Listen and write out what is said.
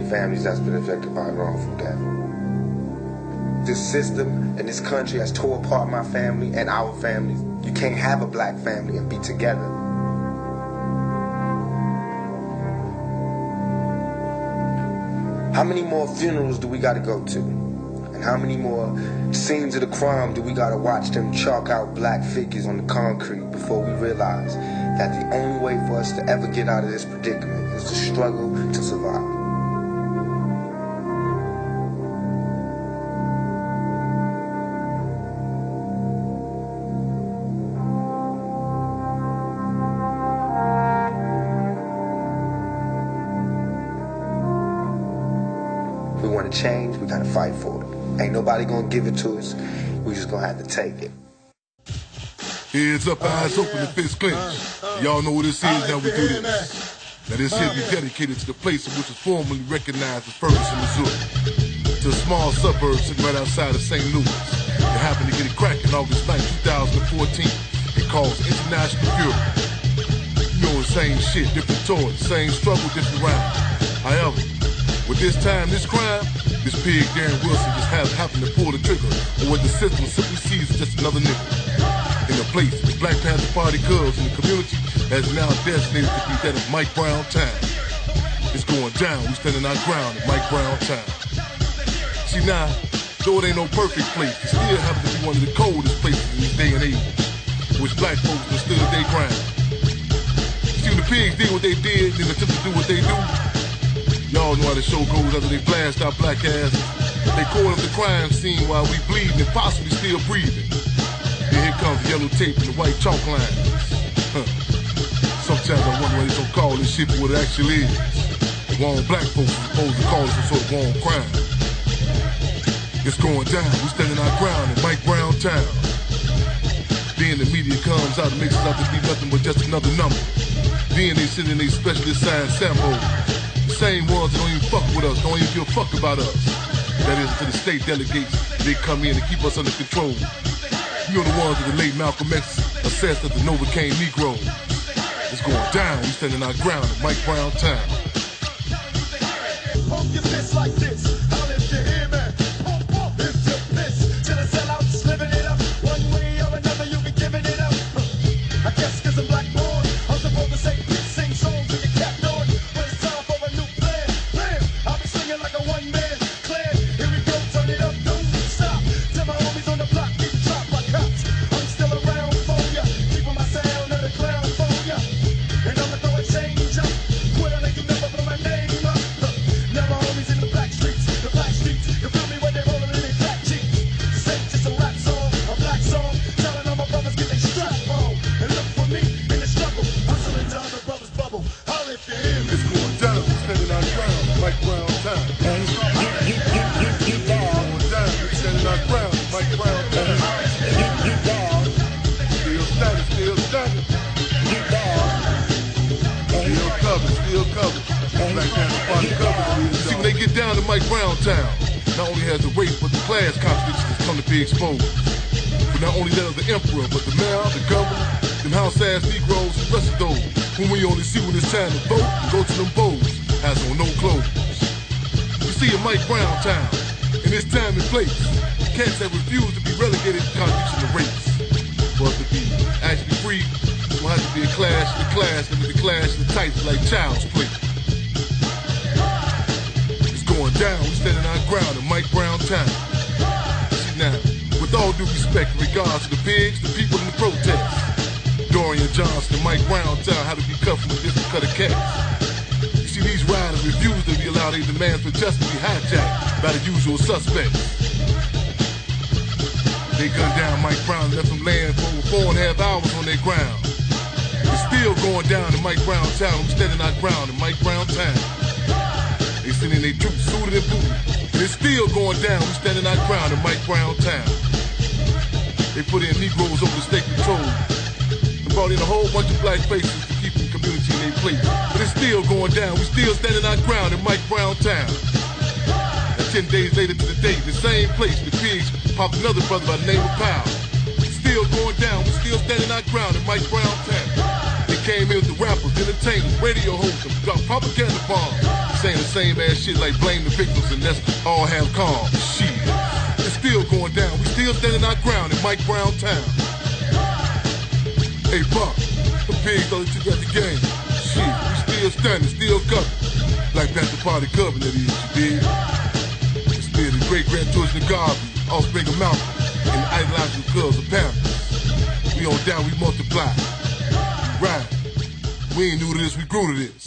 families that's been affected by wrongful death. This system and this country has tore apart my family and our families. You can't have a black family and be together. How many more funerals do we gotta go to? And how many more scenes of the crime do we gotta watch them chalk out black figures on the concrete before we realize that the only way for us to ever get out of this predicament is to struggle to survive? We want to change, we gotta fight for it. Ain't nobody gonna give it to us, we just gonna have to take it. Heads up, eyes open, and fists clenched. Y'all know what this is, now we do this. Now this here be dedicated to the place in which was formerly recognized as Ferguson, Missouri. To a small suburb sitting right outside of St. Louis. It happened to get it cracking August 9, 2014. It caused international fury. You know the same shit, different toys, same struggle, different round. However, with this time, this crime, this pig Darren Wilson just happened to pull the trigger on what the system simply sees as just another nigga. In a place, the Black Panther Party cubs in the community that is now designated to be that of Mike Brown Town. It's going down, we standing our ground at Mike Brown Town. See now, though it ain't no perfect place, it still happens to be one of the coldest places in this day and age, which black folks have stood their ground. See, when the pigs did what they did and attempt to do what they do, y'all know how the show goes after they blast our black asses. They call up the crime scene while we bleeding and possibly still breathing. Then here comes the yellow tape and the white chalk line. Sometimes I wonder why they don't call this shit for what it actually is. The wrong black folks are supposed to call it some sort of wrong crime. It's going down, we standing our ground in Mike Brown Town. Then the media comes out and makes us out to be nothing but just another number. Then they sit in their specially assigned sample. Same ones that don't even fuck with us, don't even give a fuck about us. That is to the state delegates, they come in and keep us under control. You know the ones that the late Malcolm X assessed as the Novocaine Negro. It's going down, we standing our ground at Mike Brown Town. Pump your fist like this, I'll lift your hear me. Pump, pump, lift your fist. Till the sellouts living it up. One way or another you be giving it up. I guess cause I'm black born, I'm supposed to say please sing songs to your cat door. See, when they get down to Mike Brown Town, not only has the race but the class contradictions come to be exposed. But not only that of the emperor, but the mayor, the governor, them house-ass Negroes, and the rest of those whom we only see when it's time to vote and go to them polls, has on no clothes. You see, in Mike Brown Town, in this time and place, cats that refuse to be relegated to contradiction of race. But to be actually free, it's gonna have to be a clash of the class, and the clash of the types like child's play. It's going down, we standing our ground in Mike Brown Town. See now, with all due respect in regards to the pigs, the people in the protest, Dorian Johnson and Mike Brown Town had to be cut from a different cut of cats. You see, these riders refuse to be allowed their demands for justice to be hijacked by the usual suspects. They gunned down Mike Brown and left him laying for over 4.5 hours on their ground. It's still going down in Mike Brown Town. We're standing our ground in Mike Brown Town. They sending their troops suited and booted. And it's still going down. We're standing our ground in Mike Brown Town. They put in Negroes over the state control and brought in a whole bunch of black faces to keep the community in their place. But it's still going down. We're still standing our ground in Mike Brown Town. 10 days later to the date, the same place, the pigs popped another brother by the name of Powell. Still going down, we're still standing our ground in Mike Brown Town. They came in with the rappers, entertainers, radio hosts, and got propaganda bombs. Saying the same ass shit like blame the victims and let's all have calm. Shit. It's still going down. We still standing our ground in Mike Brown town. Hey, Buck, the pigs thought you got the game. Shit, we still standing, still covered. Like Panther Party covenant is, you dig? It's still the great-grand George Nagabi, offspring of Malcolm, and the ideological cubs of Panthers. We on down, we multiply. We ride. We ain't new to this, we grew to this.